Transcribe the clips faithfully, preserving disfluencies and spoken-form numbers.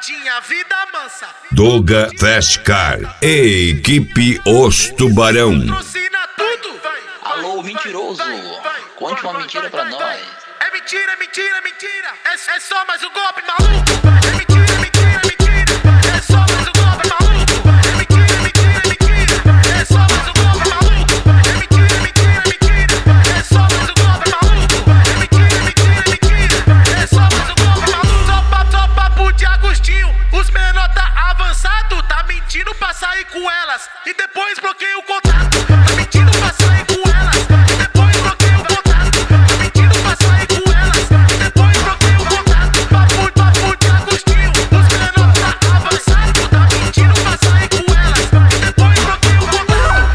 baladinha, vida mansa. Doga Fast Car, equipe Os Tubarão. Patrocina tudo. Alô, mentiroso, conte uma mentira pra nós. É mentira, é mentira, é mentira. É, é só mais um golpe maluco. É mentira, é mentira, é mentira. É só mais um golpe maluco. É mentira, é mentira, é mentira. É só mais um golpe maluco. É mentira, é mentira, é mentira. É só mais um golpe maluco. É mentira, é mentira, é mentira. É só mais um golpe maluco. Só papo, só papo de Agostinho. Os menor tá avançado, tá mentindo pra sair com elas. E depois bloqueia o contato. Tá mentindo pra sair com elas. E depois bloqueia o contato. Tá mentindo pra sair com elas. E depois bloqueia o contato. Papo, papo de Agostinho. Os menor tá avançado, tá mentindo pra sair com elas. E depois bloqueia o contato.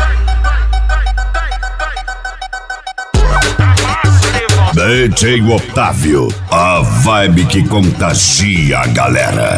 D J Otávio, a vibe que contagia a galera.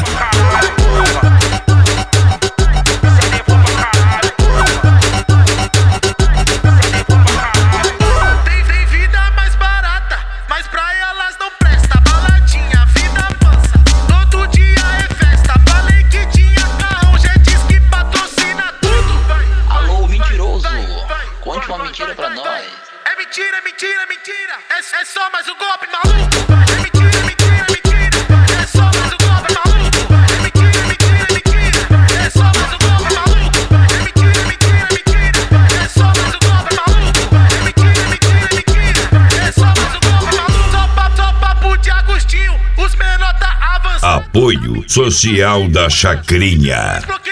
Tem, tem vida mais barata, mas pra elas não presta. Baladinha, vida mansa, todo dia é festa. Falei que tinha carrão, já disse que patrocina tudo. Alô, mentiroso, conte uma mentira pra nós. É mentira, é mentira, é mentira. É, é só mais um golpe maluco. É mentira, é mentira, é mentira. É só mais um golpe maluco. É mentira, é mentira, é mentira. É só mais um golpe maluco. É mentira, é mentira, é mentira. É só mais um golpe maluco. É mentira, é mentira, é mentira. É só mais um golpe maluco. Só papo, só papo de Agostinho. Os menor tá avançando. Apoio Social da Chacrinha.